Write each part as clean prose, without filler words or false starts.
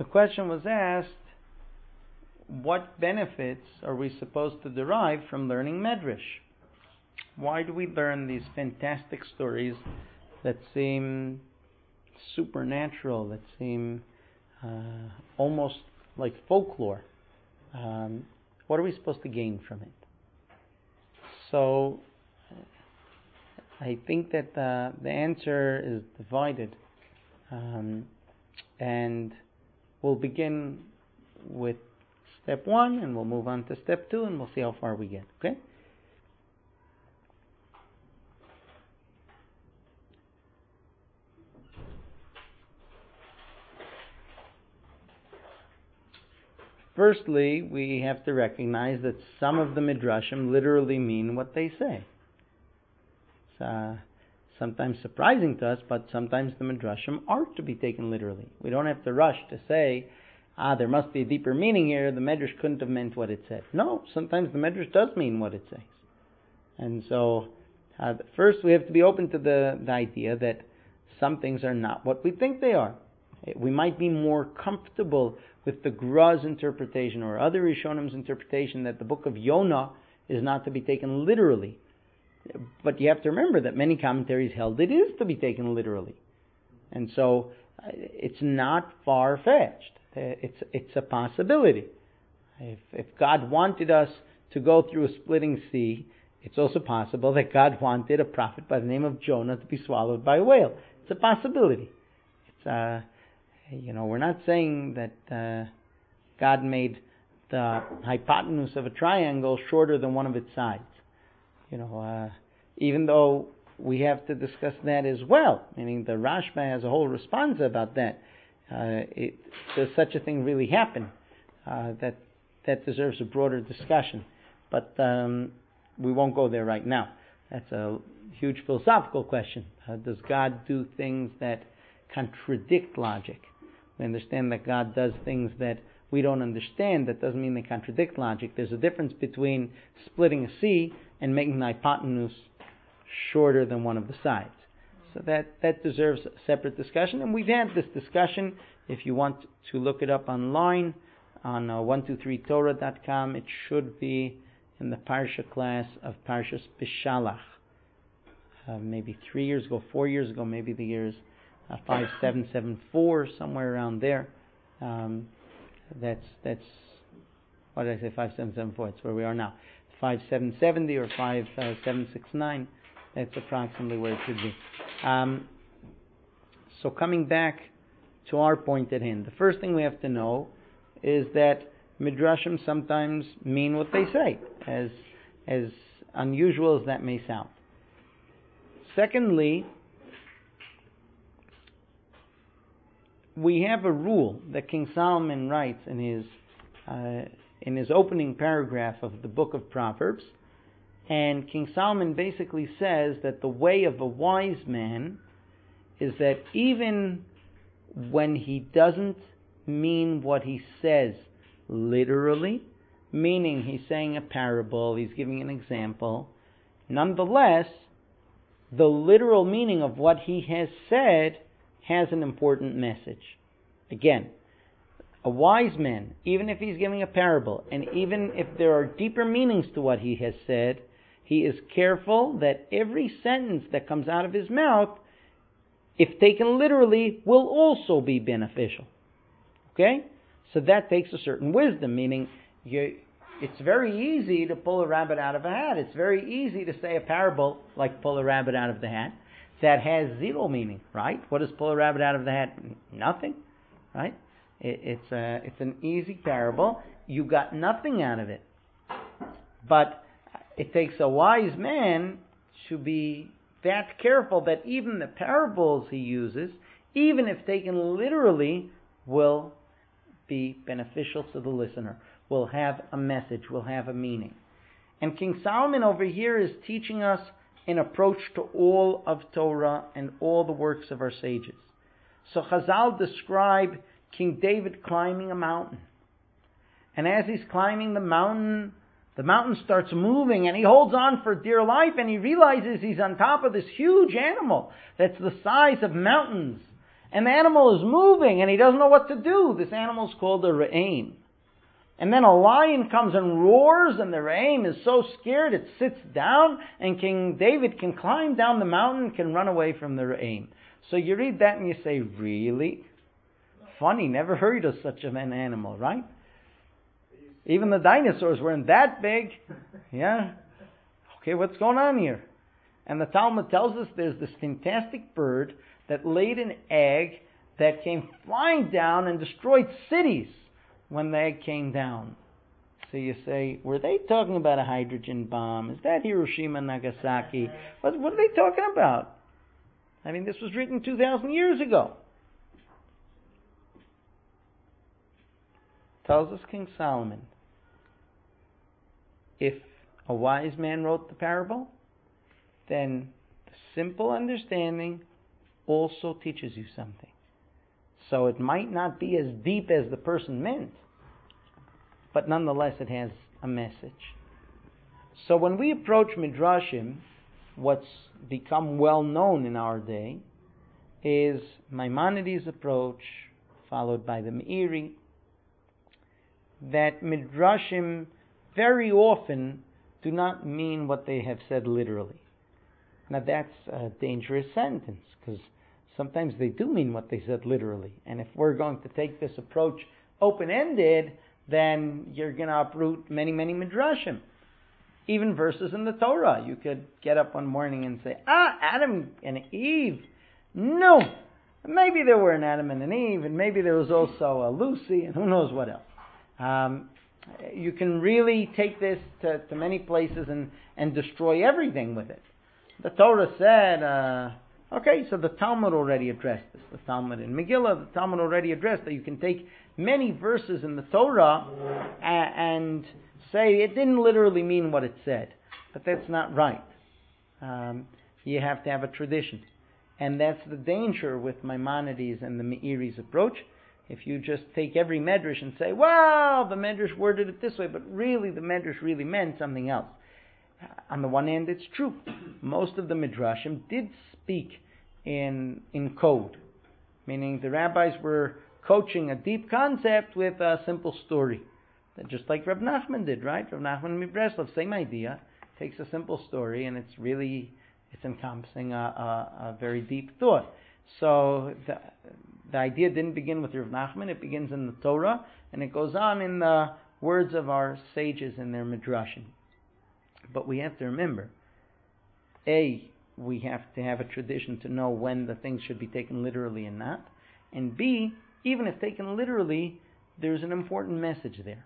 the question was asked, what benefits are we supposed to derive from learning Medrash? Why do we learn these fantastic stories that seem supernatural, that seem almost like folklore? What are we supposed to gain from it? So I think that the answer is divided, and we'll begin with step 1 and we'll move on to step 2 and we'll see how far we get. Okay? Firstly, we have to recognize that some of the Midrashim literally mean what they say. It's sometimes surprising to us, but sometimes the Midrashim are to be taken literally. We don't have to rush to say, there must be a deeper meaning here, the Medrash couldn't have meant what it said. No, sometimes the Medrash does mean what it says. And so, first we have to be open to the idea that some things are not what we think they are. We might be more comfortable with the Gra's interpretation or other Rishonim's interpretation that the book of Yonah is not to be taken literally. But you have to remember that many commentaries held it is to be taken literally. And so it's not far-fetched. It's a possibility. If God wanted us to go through a splitting sea, it's also possible that God wanted a prophet by the name of Jonah to be swallowed by a whale. It's a possibility. It's we're not saying that God made the hypotenuse of a triangle shorter than one of its sides. Even though we have to discuss that as well, meaning the Rashba has a whole response about that. Does such a thing really happen? That deserves a broader discussion, but we won't go there right now. That's a huge philosophical question. Does God do things that contradict logic? We understand that God does things that we don't understand. That doesn't mean they contradict logic. There's a difference between splitting a sea and making the hypotenuse shorter than one of the sides. So that deserves a separate discussion, and we've had this discussion. If you want to look it up online on 123torah.com, it should be in the Parsha class of Parshas Bishalach. Maybe 3 years ago, 4 years ago, maybe the years 5774, somewhere around there. That's what did I say? 5774. It's where we are now. 5770 or 5769. That's approximately where it should be. So coming back to our point at hand, the first thing we have to know is that Midrashim sometimes mean what they say, as unusual as that may sound. Secondly, we have a rule that King Solomon writes in his opening paragraph of the book of Proverbs, and King Solomon basically says that the way of a wise man is that even when he doesn't mean what he says literally, meaning he's saying a parable, he's giving an example, nonetheless, the literal meaning of what he has said has an important message. Again, a wise man, even if he's giving a parable, and even if there are deeper meanings to what he has said, he is careful that every sentence that comes out of his mouth, if taken literally, will also be beneficial. Okay? So that takes a certain wisdom, meaning it's very easy to pull a rabbit out of a hat. It's very easy to say a parable like pull a rabbit out of the hat that has zero meaning, right? What does pull a rabbit out of the hat? Nothing, right? It's an easy parable. You got nothing out of it. But it takes a wise man to be that careful that even the parables he uses, even if taken literally, will be beneficial to the listener, will have a message, will have a meaning. And King Solomon over here is teaching us an approach to all of Torah and all the works of our sages. So Chazal describe King David climbing a mountain. And as he's climbing the mountain starts moving, and he holds on for dear life, and he realizes he's on top of this huge animal that's the size of mountains. and the animal is moving, and he doesn't know what to do. This animal is called a re'em. And then a lion comes and roars, and the re'em is so scared it sits down, and King David can climb down the mountain, can run away from the re'em. So you read that and you say, really? Funny, never heard of such an animal, right? Even the dinosaurs weren't that big. Yeah? Okay, what's going on here? And the Talmud tells us there's this fantastic bird that laid an egg that came flying down and destroyed cities when the egg came down. So you say, were they talking about a hydrogen bomb? Is that Hiroshima and Nagasaki? What are they talking about? I mean, this was written 2,000 years ago. Tells us King Solomon, if a wise man wrote the parable, then the simple understanding also teaches you something. So it might not be as deep as the person meant, but nonetheless it has a message. So when we approach Midrashim, what's become well known in our day is Maimonides' approach, followed by the Meiri, that Midrashim very often do not mean what they have said literally. Now that's a dangerous sentence, because sometimes they do mean what they said literally. And if we're going to take this approach open-ended, then you're going to uproot many, many Midrashim. Even verses in the Torah. You could get up one morning and say, Adam and Eve. No! Maybe there were an Adam and an Eve, and maybe there was also a Lucy, and who knows what else. You can really take this to many places and destroy everything with it. The Torah said, okay, so the Talmud already addressed this. The Talmud in Megillah, the Talmud already addressed that you can take many verses in the Torah and say it didn't literally mean what it said. But that's not right. You have to have a tradition. And that's the danger with Maimonides and the Meiri's approach. If you just take every Medrash and say, well, the Medrash worded it this way, but really the Medrash really meant something else. On the one hand, it's true. Most of the Midrashim did speak in code, meaning the rabbis were coaching a deep concept with a simple story. Just like Reb Nachman did, right? Reb Nachman Mibreslov, same idea. Takes a simple story and it's encompassing a very deep thought. So the idea didn't begin with Reb Nachman, it begins in the Torah, and it goes on in the words of our sages in their Midrashim. But we have to remember, A, we have to have a tradition to know when the things should be taken literally and not. And B, even if taken literally, there's an important message there.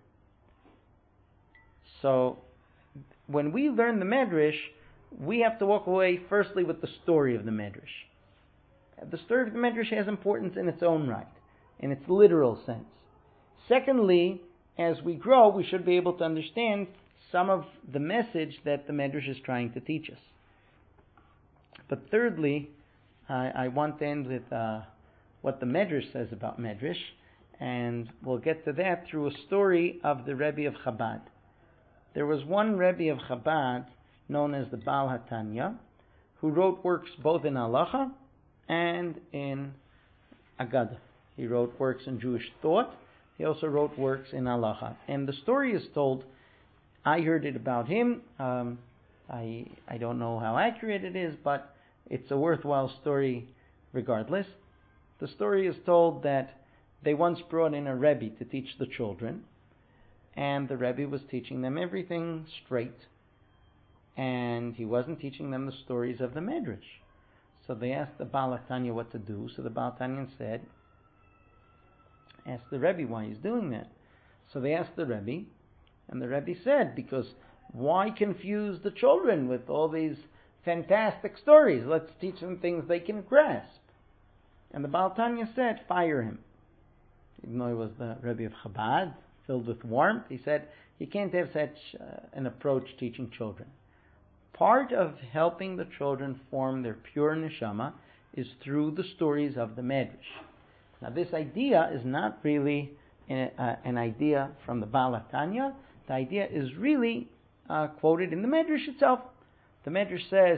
So, when we learn the Medrash, we have to walk away firstly with the story of the Medrash. The story of the Medrash has importance in its own right, in its literal sense. Secondly, as we grow, we should be able to understand some of the message that the Medrash is trying to teach us. But thirdly, I want to end with what the Medrash says about Medrash, and we'll get to that through a story of the Rebbe of Chabad. There was one Rebbe of Chabad, known as the Baal HaTanya, who wrote works both in Halacha and in Agadah. He wrote works in Jewish thought. He also wrote works in Halacha. And the story is told, I heard it about him. I don't know how accurate it is, but it's a worthwhile story regardless. The story is told that they once brought in a Rebbe to teach the children, and the Rebbe was teaching them everything straight, and he wasn't teaching them the stories of the Medrash. So they asked the Baal HaTanya what to do. So the Baal HaTanya said, ask the Rebbe why he's doing that. So they asked the Rebbe, and the Rebbe said, because why confuse the children with all these fantastic stories? Let's teach them things they can grasp. And the Baal HaTanya said, fire him. Even though he was the Rebbe of Chabad, filled with warmth, he said, you can't have such an approach teaching children. Part of helping the children form their pure neshama is through the stories of the Medrash. Now this idea is not really an idea from the Baal HaTanya. The idea is really quoted in the Medrash itself. The Medrash says,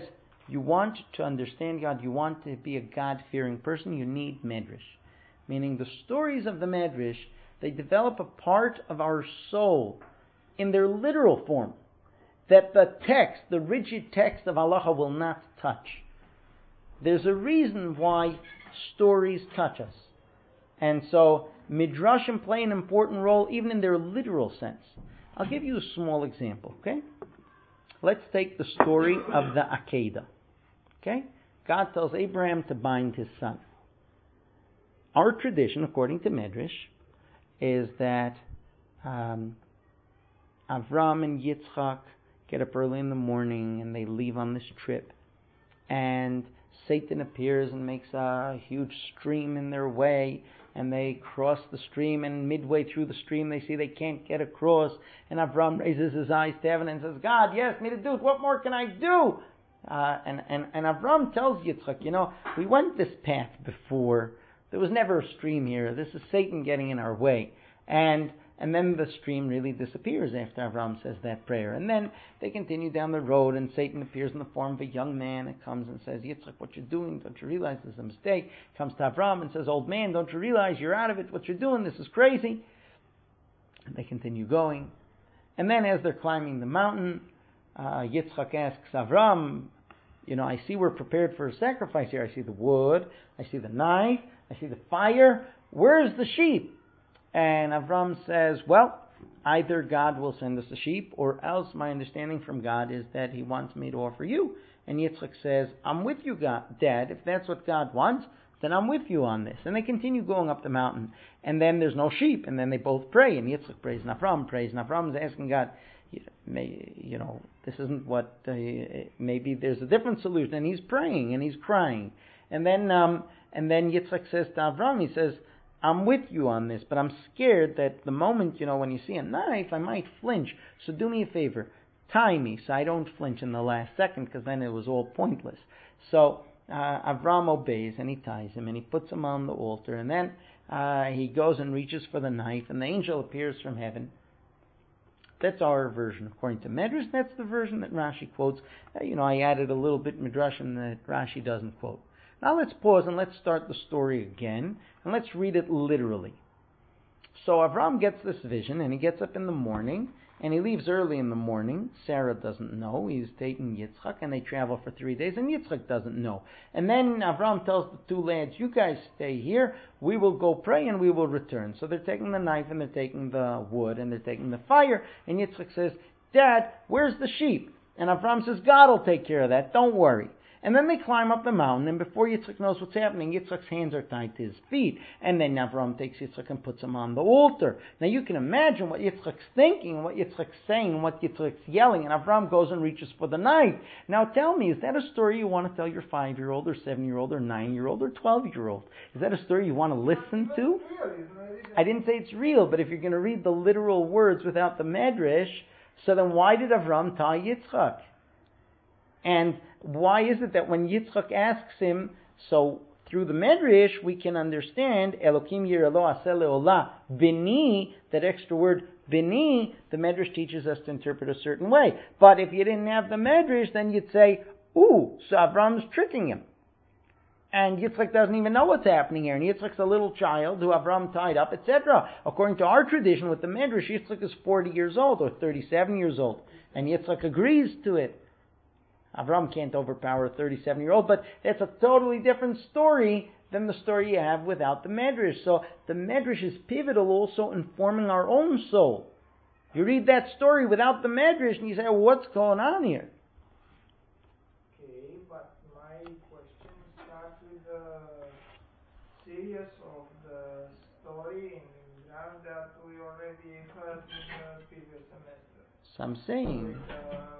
you want to understand God, you want to be a God-fearing person, you need Medrash. Meaning the stories of the Medrash, they develop a part of our soul in their literal form that the text, the rigid text of halacha will not touch. There's a reason why stories touch us. And so Midrashim play an important role even in their literal sense. I'll give you a small example, okay? Let's take the story of the Akedah. Okay? God tells Abraham to bind his son. Our tradition, according to Medrash, is that Avram and Yitzchak get up early in the morning and they leave on this trip. And Satan appears and makes a huge stream in their way. And they cross the stream, and midway through the stream they see they can't get across. And Avram raises his eyes to heaven and says, God, you asked me to do it. What more can I do? And Avram tells Yitzchak, we went this path before. There was never a stream here. This is Satan getting in our way. And then the stream really disappears after Avram says that prayer. And then they continue down the road, and Satan appears in the form of a young man and comes and says, Yitzchak, what you're doing, don't you realize this is a mistake? Comes to Avram and says, old man, don't you realize you're out of it? What you're doing, this is crazy. And they continue going. And then as they're climbing the mountain, Yitzchak asks Avram, I see we're prepared for a sacrifice here. I see the wood, I see the knife, I see the fire. Where's the sheep? And Avram says, well, either God will send us a sheep, or else my understanding from God is that he wants me to offer you. And Yitzchak says, I'm with you, God, Dad. If that's what God wants, then I'm with you on this. And they continue going up the mountain. And then there's no sheep. And then they both pray. And Yitzchak prays, and Avram prays. And Avram is asking God, this isn't what, maybe there's a different solution. And he's praying, and he's crying. And then Yitzchak says to Avram, he says, I'm with you on this, but I'm scared that the moment, when you see a knife, I might flinch. So do me a favor, tie me so I don't flinch in the last second, because then it was all pointless. So Avram obeys, and he ties him, and he puts him on the altar, and then he goes and reaches for the knife, and the angel appears from heaven. That's our version, according to Medrash. That's the version that Rashi quotes. I added a little bit Midrashim that Rashi doesn't quote. Now let's pause and let's start the story again, and let's read it literally. So Avram gets this vision, and he gets up in the morning, and he leaves early in the morning. Sarah doesn't know. He's taking Yitzchak, and they travel for 3 days, and Yitzchak doesn't know. And then Avram tells the two lads, you guys stay here, we will go pray, and we will return. So they're taking the knife, and they're taking the wood, and they're taking the fire, and Yitzchak says, Dad, where's the sheep? And Avram says, God will take care of that, don't worry. And then they climb up the mountain, and before Yitzchak knows what's happening, Yitzchak's hands are tied to his feet. And then Avram takes Yitzchak and puts him on the altar. Now you can imagine what Yitzchak's thinking, what Yitzchak's saying, and what Yitzchak's yelling. And Avram goes and reaches for the knife. Now tell me, is that a story you want to tell your 5-year-old or 7-year-old or 9-year-old or 12-year-old? Is that a story you want to listen to? I didn't say it's real, but if you're going to read the literal words without the Medrash, so then why did Avram tie Yitzchak? And why is it that when Yitzchak asks him, so through the Medrash we can understand Elokim Yirelo Aseh Leolah Bini, that extra word Bini, the Medrash teaches us to interpret a certain way. But if you didn't have the Medrash, then you'd say, ooh, so Avram's tricking him. And Yitzchak doesn't even know what's happening here. And Yitzchak's a little child who Avram tied up, etc. According to our tradition with the Medrash, Yitzchak is 40 years old or 37 years old. And Yitzchak agrees to it. Avram can't overpower a 37-year-old, but that's a totally different story than the story you have without the Medrash. So the Medrash is pivotal also in forming our own soul. You read that story without the Medrash and you say, well, what's going on here? Okay, but my question starts with the series of the story in Iran that we already heard in the previous semester. So I'm saying... With,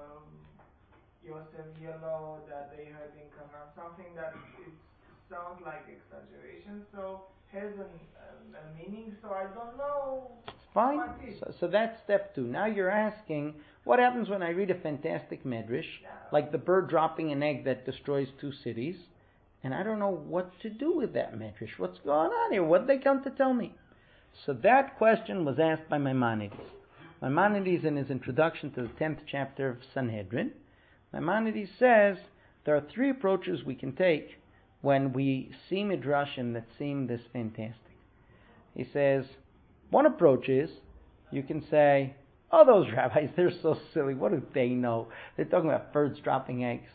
Yosef Yellow that they heard in Canaan, something that it sounds like exaggeration, so has a meaning, so I don't know. Fine. So that's step 2. Now you're asking, what happens when I read a fantastic Medrash, like the bird dropping an egg that destroys 2 cities, and I don't know what to do with that Medrash? What's going on here? What did they come to tell me? So that question was asked by Maimonides. Maimonides, in his introduction to the 10th chapter of Sanhedrin, Maimonides says There are three approaches we can take when we see midrashim that seem this fantastic. He says, one approach is, you can say, oh, those rabbis, they're so silly. What do they know? They're talking about birds dropping eggs.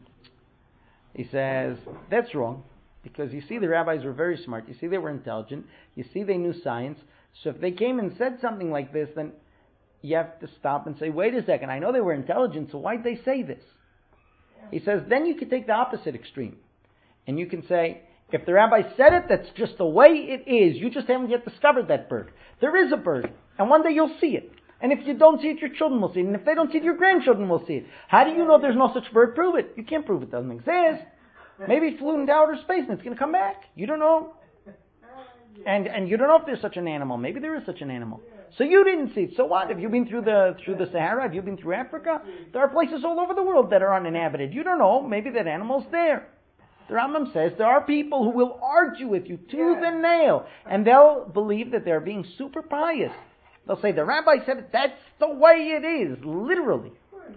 He says, that's wrong, because you see the rabbis were very smart. You see they were intelligent. You see they knew science. So if they came and said something like this, then you have to stop and say, wait a second, I know they were intelligent, so why'd they say this? He says, then you could take the opposite extreme. And you can say, if the rabbi said it, that's just the way it is. You just haven't yet discovered that bird. There is a bird, and one day you'll see it. And if you don't see it, your children will see it. And if they don't see it, your grandchildren will see it. How do you know there's no such bird? Prove it. You can't prove it doesn't exist. Maybe it flew into outer space and it's going to come back. You don't know. And you don't know if there's such an animal. Maybe there is such an animal. So you didn't see it. So what? Have you been through the Sahara? Have you been through Africa? There are places all over the world that are uninhabited. You don't know. Maybe that animal's there. The Rambam says there are people who will argue with you tooth and nail. And they'll believe that they're being super pious. They'll say, the rabbi said it, that's the way it is, literally.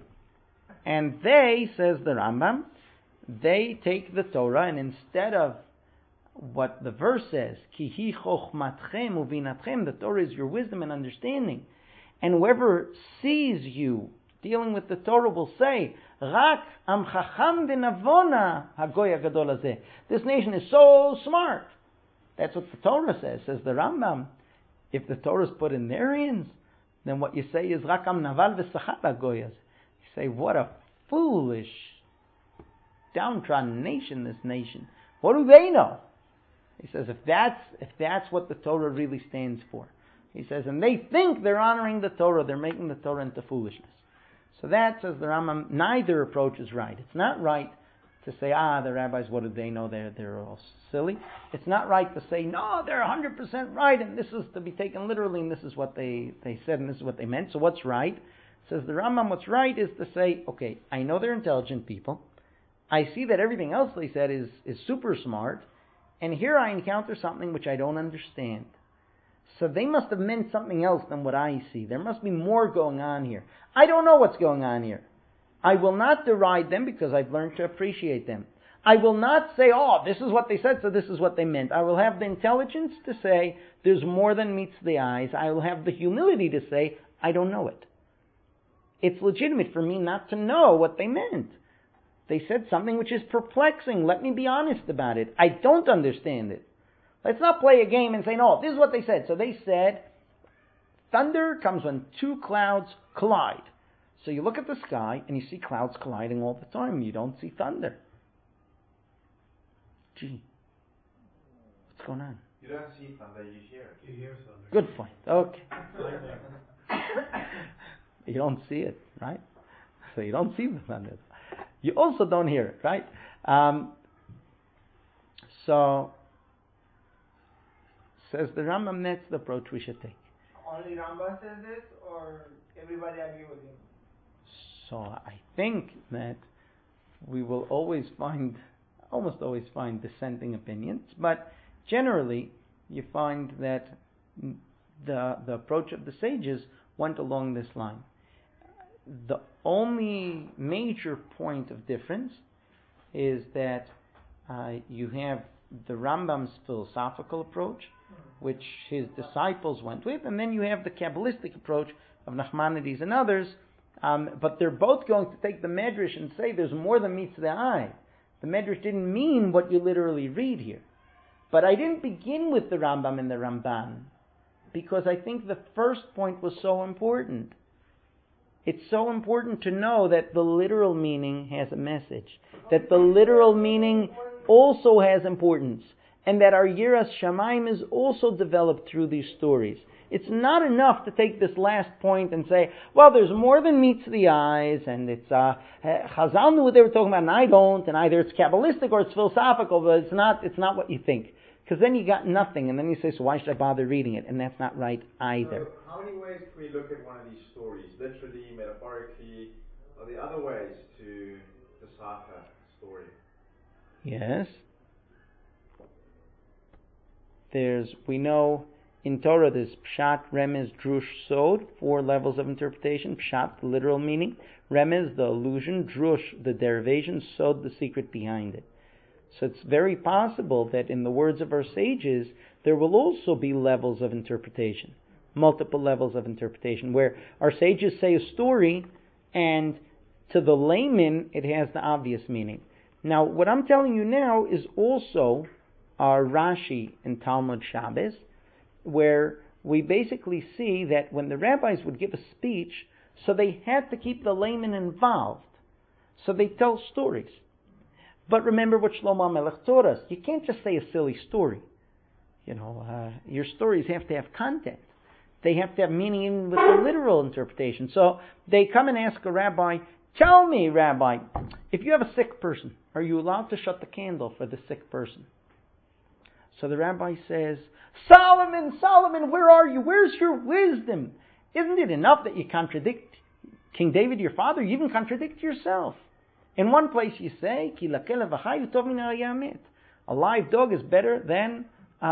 And they, says the Rambam, they take the Torah, and instead of what the verse says, Ki hi chochmatchem uvinatchem, the Torah is your wisdom and understanding. And whoever sees you dealing with the Torah will say, Rak am chacham v'navona hagoy hagadol hazeh. This nation is so smart. That's what the Torah says the Rambam. If the Torah is put in their hands, then what you say is Rakam Naval v'Sachat Hagoyas. You say, what a foolish, downtrodden nation, this nation. What do they know? He says, if that's what the Torah really stands for. He says, and they think they're honoring the Torah, they're making the Torah into foolishness. So that, says the Rambam, neither approach is right. It's not right to say, the rabbis, what do they know? They're all silly. It's not right to say, no, they're 100% right, and this is to be taken literally, and this is what they said, and this is what they meant. So what's right? Says the Rambam, what's right is to say, okay, I know they're intelligent people. I see that everything else they said is super smart, and here I encounter something which I don't understand. So they must have meant something else than what I see. There must be more going on here. I don't know what's going on here. I will not deride them because I've learned to appreciate them. I will not say, this is what they said, so this is what they meant. I will have the intelligence to say, there's more than meets the eyes. I will have the humility to say, I don't know it. It's legitimate for me not to know what they meant. They said something which is perplexing. Let me be honest about it. I don't understand it. Let's not play a game and say, no, this is what they said. So they said, thunder comes when two clouds collide. So you look at the sky and you see clouds colliding all the time. You don't see thunder. Gee, what's going on? You don't see thunder, you hear it. You hear thunder. Good point. Okay. You don't see it, right? So you don't see the thunder. You also don't hear it, right? So, says the Rambam, that's the approach we should take. Only Rambam says this, or everybody agree with him? So I think that we will almost always find dissenting opinions, but generally you find that the approach of the sages went along this line. The only major point of difference is that you have the Rambam's philosophical approach, which his disciples went with, and then you have the Kabbalistic approach of Nachmanides and others, but they're both going to take the Medrash and say there's more than meets the eye. The Medrash didn't mean what you literally read here. But I didn't begin with the Rambam and the Ramban, because I think the first point was so important. It's so important to know that the literal meaning has a message, that the literal meaning also has importance, and that our Yiras Shamayim is also developed through these stories. It's not enough to take this last point and say, well, there's more than meets the eyes, and it's Chazal knew what they were talking about, and I don't, and either it's Kabbalistic or it's philosophical, but it's not what you think. Because then you got nothing, and then you say, so why should I bother reading it? And that's not right either. So how many ways can we look at one of these stories? Literally, metaphorically? Are there other ways to decipher a story? Yes. We know in Torah there's Pshat, Remez, Drush, Sod, 4 levels of interpretation. Pshat, the literal meaning. Remez, the allusion. Drush, the derivation. Sod, the secret behind it. So it's very possible that in the words of our sages, there will also be levels of interpretation. Multiple levels of interpretation, where our sages say a story, and to the layman, it has the obvious meaning. Now, what I'm telling you now is also our Rashi in Talmud Shabbos, where we basically see that when the rabbis would give a speech, so they had to keep the layman involved. So they tell stories. But remember what Shlomo HaMelech taught us. You can't just say a silly story. Your stories have to have content. They have to have meaning even with the literal interpretation. So they come and ask a rabbi, tell me, Rabbi, if you have a sick person, are you allowed to shut the candle for the sick person? So the rabbi says, Solomon, where are you? Where's your wisdom? Isn't it enough that you contradict King David, your father? You even contradict yourself. In one place you say, a live dog is better than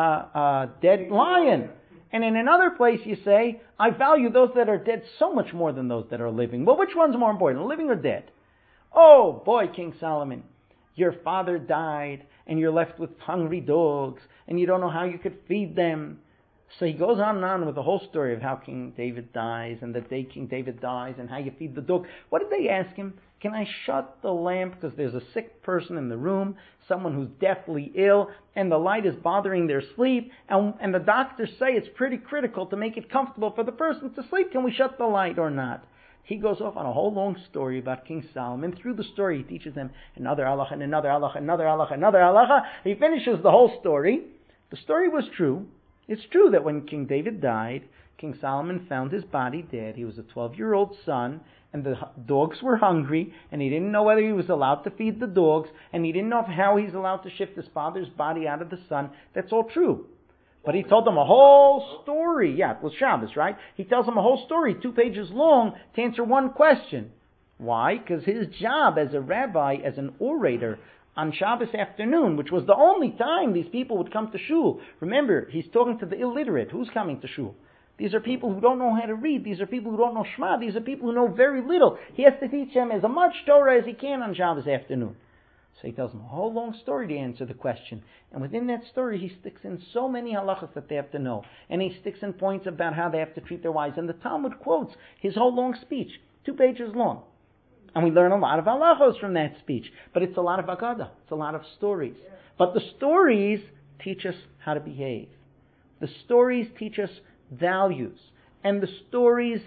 a dead lion. And in another place you say, I value those that are dead so much more than those that are living. Well, which one's more important, living or dead? Oh boy, King Solomon, your father died and you're left with hungry dogs and you don't know how you could feed them. So he goes on and on with the whole story of how King David dies and the day King David dies and how you feed the dog. What did they ask him? Can I shut the lamp because there's a sick person in the room, someone who's deathly ill, and the light is bothering their sleep, and the doctors say it's pretty critical to make it comfortable for the person to sleep. Can we shut the light or not? He goes off on a whole long story about King Solomon. Through the story, he teaches them another halacha, and another halacha, another halacha, another halacha. He finishes the whole story. The story was true. It's true that when King David died, King Solomon found his body dead. He was a 12-year-old son, and the dogs were hungry, and he didn't know whether he was allowed to feed the dogs, and he didn't know how he's allowed to shift his father's body out of the sun. That's all true. But he told them a whole story. Yeah, it was Shabbos, right? He tells them a whole story, 2 pages long, to answer one question. Why? Because his job as a rabbi, as an orator, on Shabbos afternoon, which was the only time these people would come to shul. Remember, he's talking to the illiterate. Who's coming to shul? These are people who don't know how to read. These are people who don't know Shema. These are people who know very little. He has to teach them as much Torah as he can on Shabbos afternoon. So he tells them a whole long story to answer the question. And within that story, he sticks in so many halachas that they have to know. And he sticks in points about how they have to treat their wives. And the Talmud quotes his whole long speech, 2 pages long. And we learn a lot of halachos from that speech. But it's a lot of Agadah. It's a lot of stories. But the stories teach us how to behave. The stories teach us values. And the stories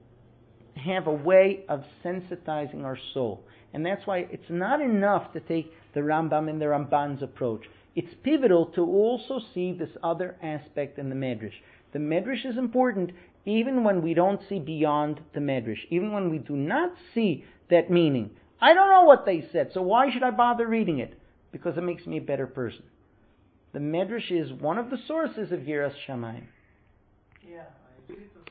have a way of sensitizing our soul. And that's why it's not enough to take the Rambam and the Ramban's approach. It's pivotal to also see this other aspect in the Medrash. The Medrash is important even when we don't see beyond the Medrash. Even when we do not see that meaning. I don't know what they said, so why should I bother reading it? Because it makes me a better person. The Medrash is one of the sources of Yiras Shamayim. Yeah, I agree to